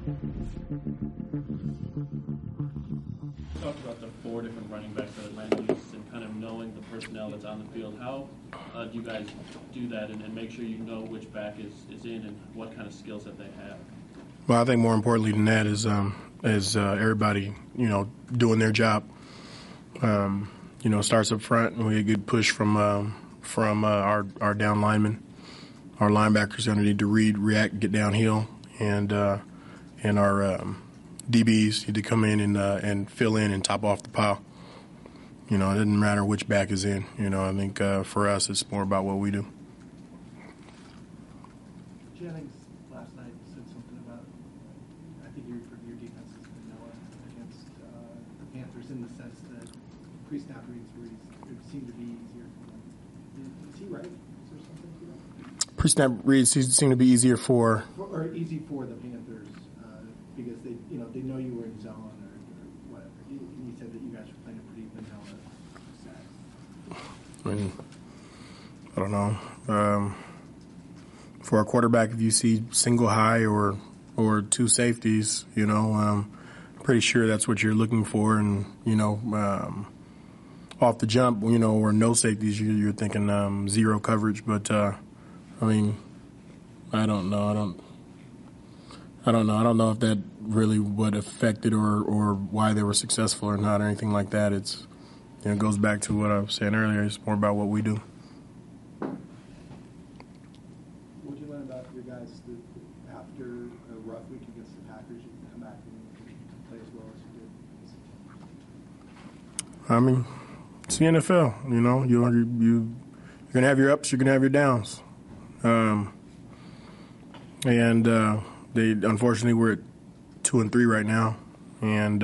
Talked about the 4 different running backs that Atlanta uses and kind of knowing the personnel that's on the field. How do you guys do that and make sure you know which back is in and what kind of skills that they have? Well, I think more importantly than that is everybody, doing their job. Starts up front, and we get a good push from our down linemen. Our linebackers going to need to read, react, get downhill, and our DBs need to come in and fill in and top off the pile. It doesn't matter which back is in. I think for us it's more about what we do. Jennings last night said something about, I think your defense is vanilla against the Panthers in the sense that pre-snap reads seem to be easier for them. Is he right? Is there something to that? Pre-snap reads seem to be easier for easy for the Panthers because they know you were in zone or whatever. And he said that you guys were playing a pretty vanilla set. I don't know. For a quarterback, if you see single high or 2 safeties, I'm pretty sure that's what you're looking for. And, off the jump, or no safeties, you're thinking 0 coverage. But, I don't know. I don't know if that really what affected or why they were successful or not or anything like that. It goes back to what I was saying earlier. It's more about what we do. What did you learn about your guys after a rough week against the Packers? You can come back and play as well as you did. It's the NFL. You're going to have your ups, you're going to have your downs. They unfortunately we're at 2-3 right now, and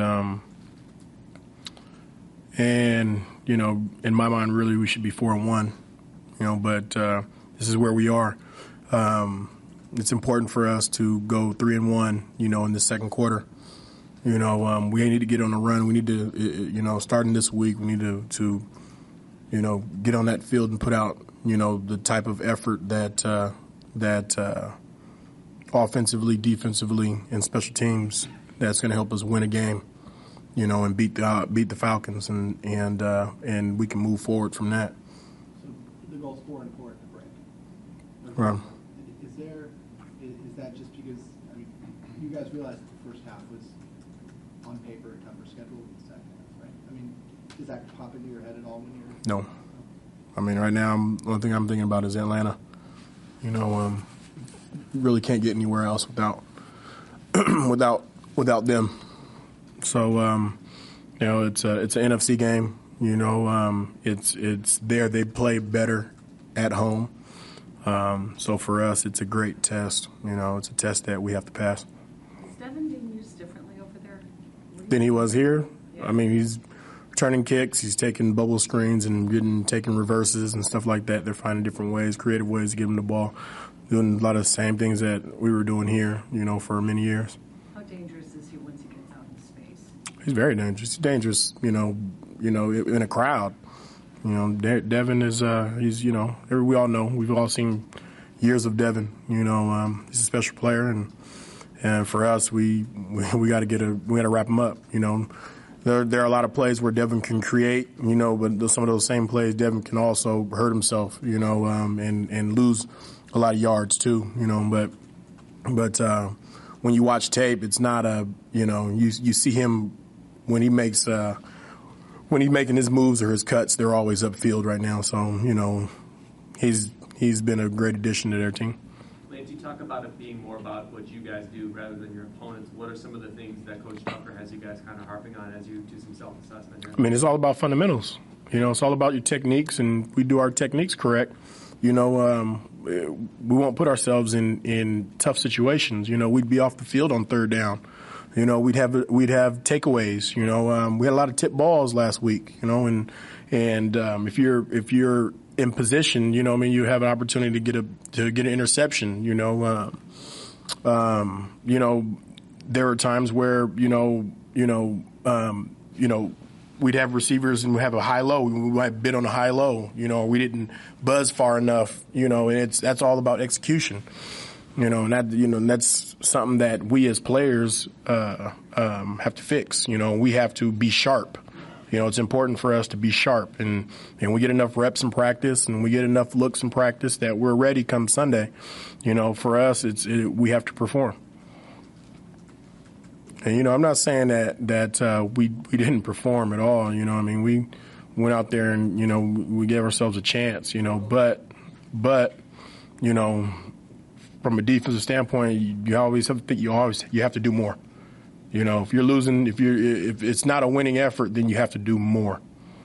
in my mind, really we should be 4-1. But this is where we are. It's important for us to go 3-1. In the second quarter. We need to get on a run. We need to, starting this week, we need to get on that field and put out, the type of effort that offensively, defensively, and special teams that's going to help us win a game, and beat the Falcons, and we can move forward from that. So the goal's 4-4 at the break. Right. Is that just because you guys realized that the first half was on paper a tougher schedule than the second half, right? Does that pop into your head at all when you're? No. Right now, the only thing I'm thinking about is Atlanta. Really can't get anywhere else without them. So it's an NFC game. It's there. They play better at home. So for us, it's a great test. It's a test that we have to pass. Is Devin being used differently over there than he was here? Yeah. He's turning kicks. He's taking bubble screens and taking reverses and stuff like that. They're finding different ways, creative ways to give him the ball. Doing a lot of the same things that we were doing here, for many years. How dangerous is he once he gets out in space? He's very dangerous. He's dangerous, in a crowd. Devin is, we all know. We've all seen years of Devin. He's a special player, and for us, we got to wrap him up. There are a lot of plays where Devin can create, but some of those same plays, Devin can also hurt himself, and lose a lot of yards too, but when you watch tape, it's not you see him when he's making his moves or his cuts, they're always upfield right now. So, he's been a great addition to their team. Lance, you talk about it being more about what you guys do rather than your opponents. What are some of the things that Coach Tucker has you guys kind of harping on as you do some self-assessment here? It's all about fundamentals. It's all about your techniques, and we do our techniques correct. We won't put ourselves in tough situations. We'd be off the field on third down. We'd have takeaways. We had a lot of tip balls last week. And if you're in position, you have an opportunity to get an interception. There are times where we'd have receivers and we have a high-low. We might bid on a high-low, we didn't buzz far enough, and that's all about execution. And that's something that we as players have to fix. We have to be sharp. It's important for us to be sharp, and we get enough reps in practice, and we get enough looks in practice that we're ready come Sunday. For us, we have to perform. And I'm not saying that we didn't perform at all. We went out there and we gave ourselves a chance. But from a defensive standpoint, you always have to think you have to do more. If you're losing, if it's not a winning effort, then you have to do more.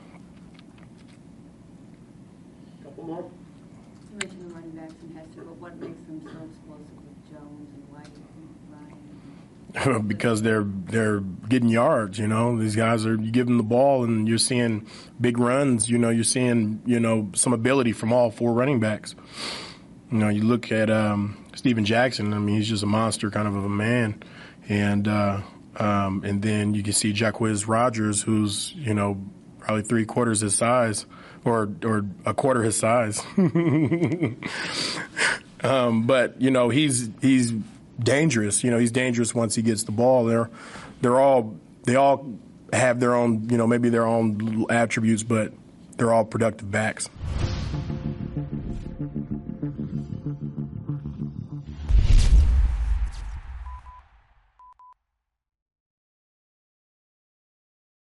Couple more. You mentioned the running backs and Hester, but what makes them so explosive with Jones and White and Ryan? Because they're getting yards. These guys you give them the ball and you're seeing big runs. You're seeing some ability from all four running backs. You look at Steven Jackson. I mean, he's just a monster kind of a man, and then you can see Jacquizz Rodgers, who's probably 3/4 his size, or a quarter his size. But he's dangerous. He's dangerous once he gets the ball. They all have their own maybe their own little attributes, but they're all productive backs.